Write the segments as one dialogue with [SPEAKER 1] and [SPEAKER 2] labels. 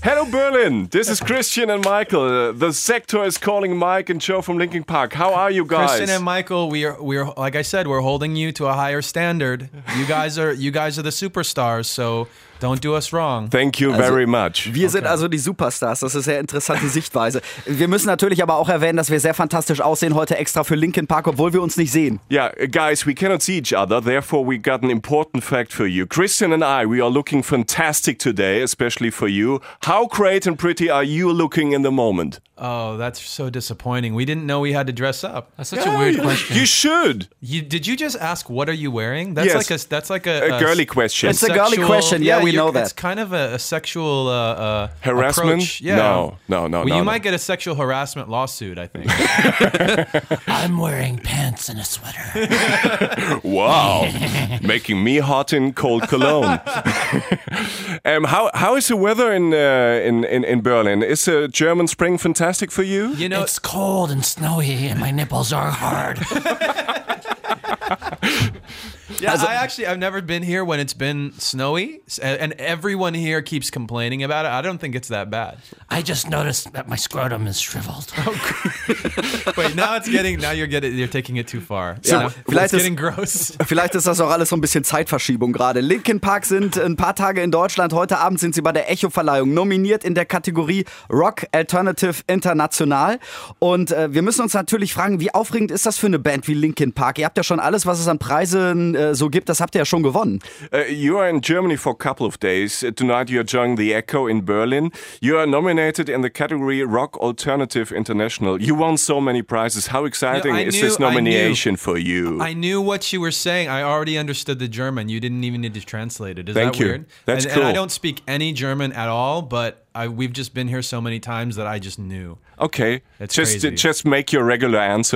[SPEAKER 1] Hello, Berlin. This is Christian and Michael. The Sector is calling Mike and Joe from Linkin Park. How are you guys?
[SPEAKER 2] Christian and Michael, we're like I said, we're holding you to a higher standard. You guys are the superstars, so don't do us wrong.
[SPEAKER 1] Thank you very much.
[SPEAKER 3] Wir sind also die Superstars. Das ist eine sehr interessante Sichtweise. Wir müssen natürlich aber auch erwähnen, dass wir sehr fantastisch aussehen heute extra für Linkin Park, obwohl wir uns nicht sehen.
[SPEAKER 1] Yeah, guys, we cannot see each other. Therefore, we got an important fact for you. Christian and I, we are looking fantastic today, especially for you. How great and pretty are you looking in the moment?
[SPEAKER 2] Oh, that's so disappointing. We didn't know we had to dress up.
[SPEAKER 4] That's such a weird question.
[SPEAKER 1] You should.
[SPEAKER 2] Did you just ask what are you wearing? That's
[SPEAKER 1] Yes.
[SPEAKER 2] like a
[SPEAKER 1] girly question.
[SPEAKER 3] It's a girly question. Yeah, we know that.
[SPEAKER 2] It's kind of a sexual
[SPEAKER 1] Harassment?
[SPEAKER 2] approach. Yeah.
[SPEAKER 1] No.
[SPEAKER 2] Well, you might get a sexual harassment lawsuit, I think.
[SPEAKER 4] I'm wearing pants and a sweater.
[SPEAKER 1] Wow, making me hot in cold cologne. How is the weather in Berlin? Is German spring fantastic for you?
[SPEAKER 2] You know,
[SPEAKER 4] It's cold and snowy and my nipples are hard.
[SPEAKER 2] yeah, I've never been here when it's been snowy, and everyone here keeps complaining about it. I don't think it's that bad.
[SPEAKER 4] I just noticed that my scrotum is shriveled.
[SPEAKER 2] Wait, you're taking it too far.
[SPEAKER 3] Ja,
[SPEAKER 2] It's
[SPEAKER 3] vielleicht
[SPEAKER 2] getting gross.
[SPEAKER 3] Vielleicht ist das auch alles so ein bisschen Zeitverschiebung gerade. Linkin Park sind ein paar Tage in Deutschland. Heute Abend sind sie bei der Echo-Verleihung nominiert in der Kategorie Rock Alternative International. Und wir müssen uns natürlich fragen, wie aufregend ist das für eine Band wie Linkin Park? Ihr habt ja schon alles, was es an Preisen so gibt, das habt ihr ja schon gewonnen.
[SPEAKER 1] You are in Germany for a couple of days. Tonight you are joining the Echo in Berlin. You are nominated in the category Rock Alternative International. You won so many prizes. How exciting is this nomination for you?
[SPEAKER 2] I knew what you were saying. I already understood the German. You didn't even need to translate it. Is
[SPEAKER 1] Thank
[SPEAKER 2] that
[SPEAKER 1] you.
[SPEAKER 2] weird?
[SPEAKER 1] That's
[SPEAKER 2] and
[SPEAKER 1] cool.
[SPEAKER 2] I don't speak any German at all, but we've just been here so many times that I just knew.
[SPEAKER 1] Okay,
[SPEAKER 2] It's
[SPEAKER 1] just
[SPEAKER 2] crazy.
[SPEAKER 1] make your regular answer.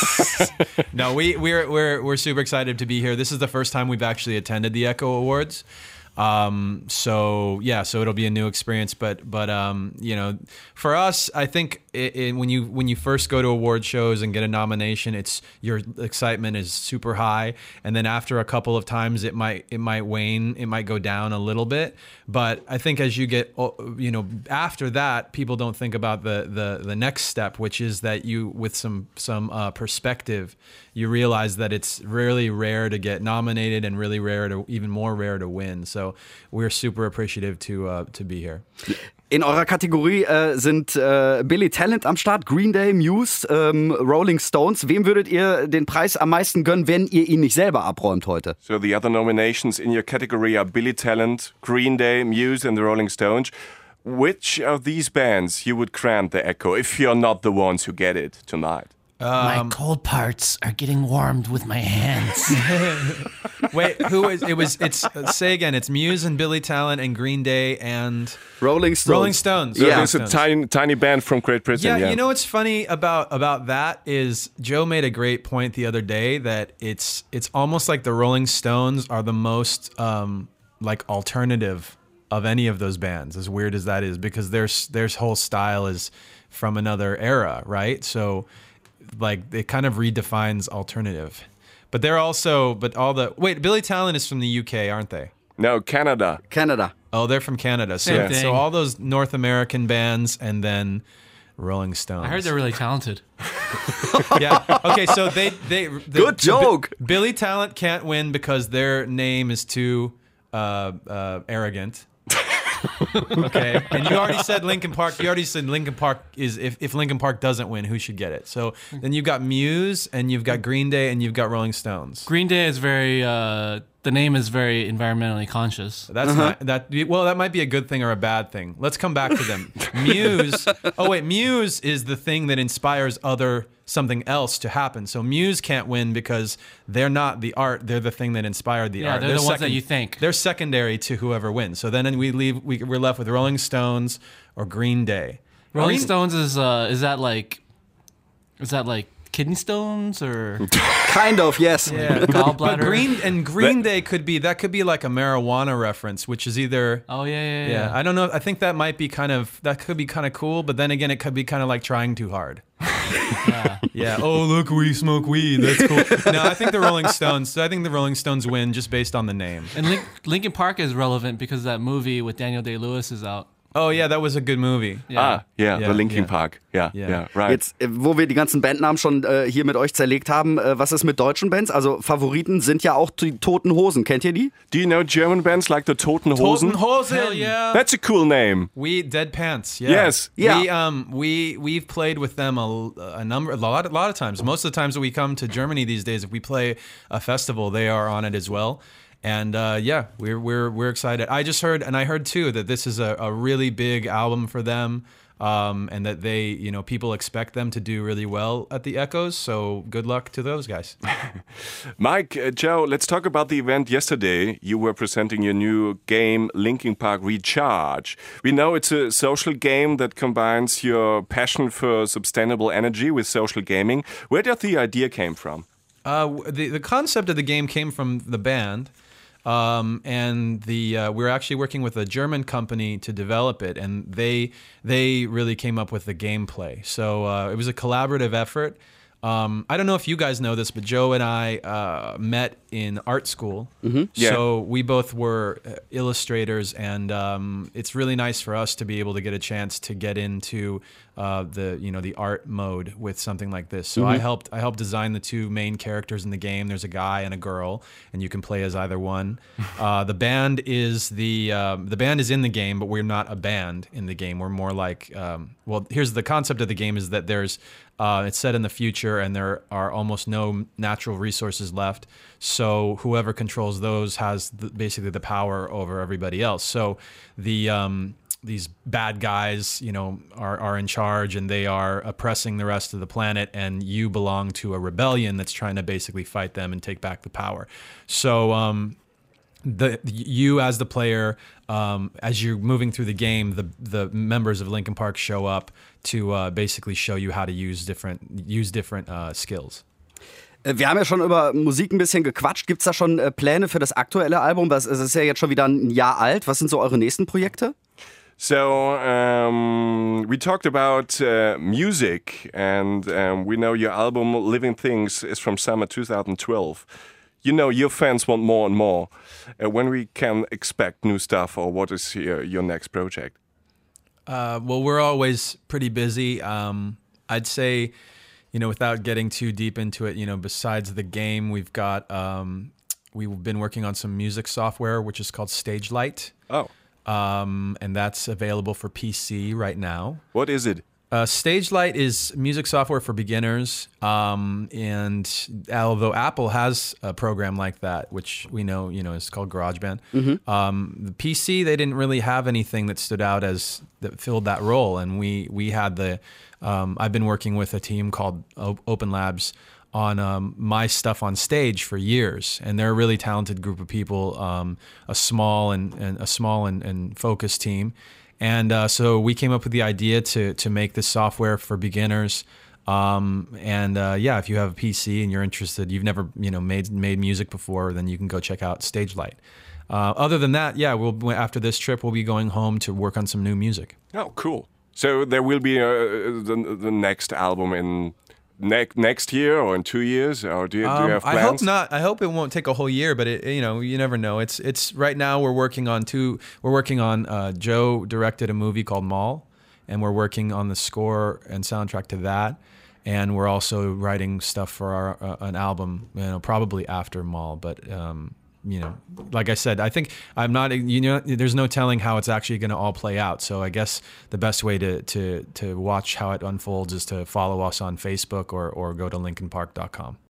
[SPEAKER 2] No, we're super excited to be here. This is the first time we've actually attended the Echo Awards. So it'll be a new experience, but you know, for us, I think when you first go to award shows and get a nomination, your excitement is super high, and then after a couple of times, it might wane, it might go down a little bit. But I think as you get, after that, people don't think about the next step, which is that you, with some perspective, you realize that it's really rare to get nominated and really even more rare to win. So we're super appreciative to be here.
[SPEAKER 3] In eurer Kategorie sind Billy Talent am Start, Green Day, Muse, Rolling Stones. Wem würdet ihr den Preis am meisten gönnen, wenn ihr ihn nicht selber abräumt heute?
[SPEAKER 1] So the other nominations in your category are Billy Talent, Green Day, Muse and the Rolling Stones. Which of these bands you would grant the Echo if you're not the ones who get it tonight?
[SPEAKER 4] My cold parts are getting warmed with my hands.
[SPEAKER 2] Wait, say again, it's Muse and Billy Talent and Green Day and
[SPEAKER 3] Rolling Stones.
[SPEAKER 2] Rolling Stones.
[SPEAKER 1] So
[SPEAKER 2] Rolling
[SPEAKER 1] there's a
[SPEAKER 2] Stones.
[SPEAKER 1] tiny band from Great Britain.
[SPEAKER 2] Yeah, you know what's funny about that is Joe made a great point the other day that it's almost like the Rolling Stones are the most like alternative of any of those bands, as weird as that is, because their whole style is from another era, right? So like it kind of redefines alternative. But Billy Talent is from the UK, aren't they?
[SPEAKER 1] No, Canada.
[SPEAKER 2] Oh, they're from Canada. So,
[SPEAKER 4] Same thing.
[SPEAKER 2] so all those North American bands and then Rolling Stones.
[SPEAKER 4] I heard they're really talented.
[SPEAKER 2] Yeah. Okay, so
[SPEAKER 3] Good joke.
[SPEAKER 2] Billy Talent can't win because their name is too arrogant. Okay, and you already said Linkin Park. You already said Linkin Park is if Linkin Park doesn't win, who should get it? So then you've got Muse, and you've got Green Day, and you've got Rolling Stones.
[SPEAKER 4] Green Day is very, the name is very environmentally conscious.
[SPEAKER 2] That's not that. Well, that might be a good thing or a bad thing. Let's come back to them. Muse. Oh wait, Muse is the thing that inspires something else to happen. So Muse can't win because they're not the art. They're the thing that inspired the art.
[SPEAKER 4] They're the ones that you think.
[SPEAKER 2] They're secondary to whoever wins. So then we're left with Rolling Stones or Green Day.
[SPEAKER 4] Rolling Stones is that like kidney stones or
[SPEAKER 3] Kind of, yes.
[SPEAKER 2] Yeah,
[SPEAKER 4] gallbladder?
[SPEAKER 2] But Green Day could be like a marijuana reference, which is either.
[SPEAKER 4] Oh yeah.
[SPEAKER 2] I don't know. I think that could be kind of cool, but then again, it could be kind of like trying too hard. Yeah. Oh, look, we smoke weed. That's cool. No, I think the Rolling Stones win just based on the name.
[SPEAKER 4] And Linkin Park is relevant because that movie with Daniel Day-Lewis is out.
[SPEAKER 2] Oh yeah, that was a good movie.
[SPEAKER 1] The Linkin Park. Yeah, right.
[SPEAKER 3] Jetzt, wo wir die ganzen Bandnamen schon hier mit euch zerlegt haben, was ist mit deutschen Bands? Also Favoriten sind ja auch die Toten Hosen. Kennt ihr die?
[SPEAKER 1] Do you know German bands like the Toten Hosen?
[SPEAKER 2] Toten Hosen, hell yeah.
[SPEAKER 1] That's a cool name.
[SPEAKER 2] Dead Pants, yeah.
[SPEAKER 1] Yes.
[SPEAKER 3] Yeah.
[SPEAKER 2] We've played with them a lot of times. Most of the times that we come to Germany these days, if we play a festival, they are on it as well. And we're excited. I just heard, and I heard too, that this is a really big album for them, and that they, people expect them to do really well at the Echoes. So good luck to those guys.
[SPEAKER 1] Mike, Joe, let's talk about the event yesterday. You were presenting your new game, Linkin Park Recharge. We know it's a social game that combines your passion for sustainable energy with social gaming. Where did the idea came from?
[SPEAKER 2] The concept of the game came from the band. And we're actually working with a German company to develop it, and they really came up with the gameplay. So it was a collaborative effort. I don't know if you guys know this, but Joe and I met in art school.
[SPEAKER 1] Mm-hmm. Yeah.
[SPEAKER 2] So we both were illustrators, and it's really nice for us to be able to get a chance to get into the art mode with something like this. So I helped design the two main characters in the game. There's a guy and a girl, and you can play as either one. The band is in the game, but we're not a band in the game. We're more like here's the concept of the game is that there's it's set in the future, and there are almost no natural resources left. So whoever controls those has basically the power over everybody else. So these bad guys, are in charge, and they are oppressing the rest of the planet, and you belong to a rebellion that's trying to basically fight them and take back the power. So you as the player, as you're moving through the game, the members of Linkin Park show up to basically show you how to use different skills.
[SPEAKER 3] Wir haben ja schon über Musik ein bisschen gequatscht. Gibt es da schon Pläne für das aktuelle Album? Es ist ja jetzt schon wieder ein Jahr alt. Was sind so eure nächsten Projekte?
[SPEAKER 1] So we talked about music, and we know your album Living Things is from summer 2012. Your fans want more and more. When we can expect new stuff, or what is your next project?
[SPEAKER 2] Well, we're always pretty busy. I'd say, without getting too deep into it, besides the game, we've been working on some music software, which is called Stagelight.
[SPEAKER 1] Oh.
[SPEAKER 2] And that's available for PC right now.
[SPEAKER 1] What is it?
[SPEAKER 2] Stagelight is music software for beginners, and although Apple has a program like that, which we know, is called GarageBand, the PC, they didn't really have anything that stood out that filled that role, and we had I've been working with a team called Open Labs on my stuff on stage for years, and they're a really talented group of people, a small and focused team. And so we came up with the idea to make this software for beginners. If you have a PC and you're interested, you've never made music before, then you can go check out Stagelight. Other than that, after this trip, we'll be going home to work on some new music.
[SPEAKER 1] Oh, cool! So there will be the next album in next year or in 2 years, or do you have plans?
[SPEAKER 2] I hope not. I hope it won't take a whole year, but you never know. It's right now we're working on Joe directed a movie called Mall, and we're working on the score and soundtrack to that, and we're also writing stuff for an album, probably after Mall, but like I said, I think I'm not, there's no telling how it's actually going to all play out. So I guess the best way to watch how it unfolds is to follow us on Facebook or go to linkinpark.com.